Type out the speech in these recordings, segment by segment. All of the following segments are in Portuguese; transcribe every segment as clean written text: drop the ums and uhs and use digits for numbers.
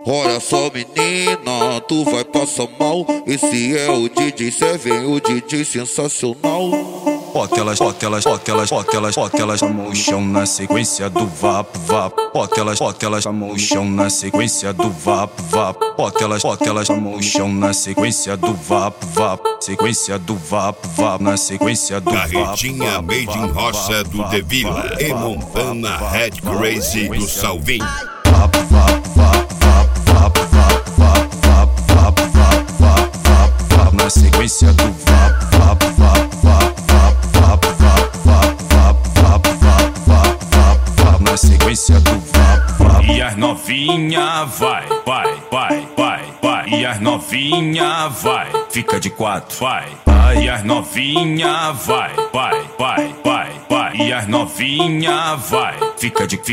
Olha só menina, tu vai passar mal. Esse é o DJ Seven, o DJ sensacional. Bota elas, bota elas, bota elas, bota elas, bota elas chamou o chão na sequência do vap, vap. Bota elas chamou o chão na sequência do vap, vap. Bota elas chamou o chão na sequência do vap, vap. Sequência do vap, vap. Na sequência do vap, Carretinha made in roça do The Villa e Montana Head Crazy do Salvinho. Vap, vap, vap, vap, vap, vap, vap, vap, vap, vap, vap, vap, vap. Na sequência do vap, vap, vap, vap, vap, vap, vap, vap, vap, vap, vap, vap, vap. Na sequência do vap, vap. E as novinha vai, vai, vai, vai, vai. E as novinha vai, fica de quatro, vai. E as novinha vai, vai, vai, vai, vai. E as novinha vai, fica de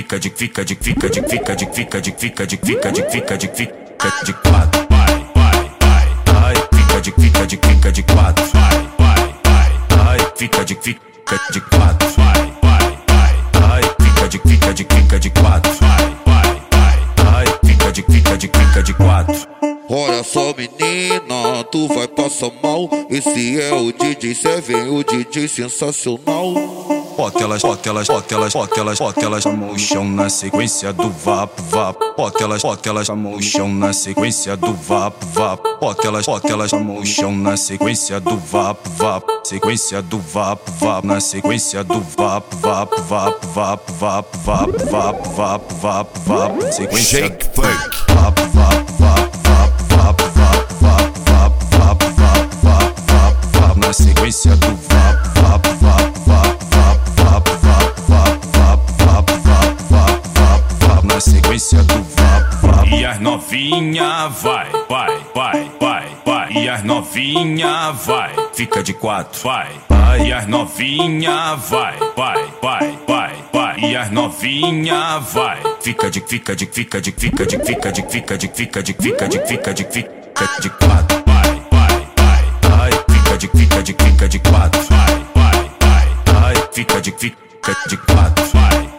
quatro, vai, vai, vai, vai. Fica de quatro, vai, vai, vai, vai. Fica de quatro, vai, vai, vai, vai. Fica de quatro, vai, vai, vai, vai. Fica de quatro. Olha só menina, tu vai passar mal. Esse é o DJ Seven, o DJ sensacional. Bota elas, bota elas, bota elas, bota elas, bota elas chamou o chão na sequência do vap, vap. Bota elas chamou o chão na sequência do vap, vap. Bota elas chamou o chão na sequência do vap, vap. Sequência do vap, vap. Na sequência do vap, vap, vap, vap, vap, vap, vap, vap, vap, vap. Sequência Shake Funk. vap, vap, vap, vap, vap, vap, vap, vap, vap, vap, vap, vap, vap. Na sequência do vap, vap, vap, vap, vap, vap, vap, vap, vap, vap, vap, vap, vap. Na sequência do vap, vap. E as novinha vai, vai, vai, vai, vai. E as novinha vai, fica de quatro, vai. E as novinha vai, vai, vai, vai, vai. E as novinha vai, fica de quatro, vai, vai, vai, vai. Fica de quatro, vai, vai, vai, vai. Fica de quatro, vai.